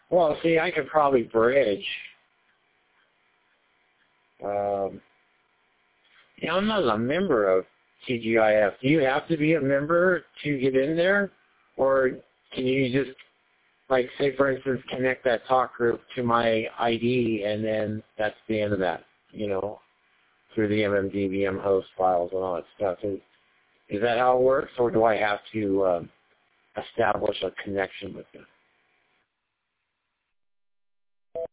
Well, see, I could probably bridge. I'm not a member of TGIF. Do you have to be a member to get in there? Or can you just, like, say, for instance, connect that talk group to my ID, and then that's the end of that, through the MMDBM host files and all that stuff? Is that how it works, or do I have to establish a connection with them?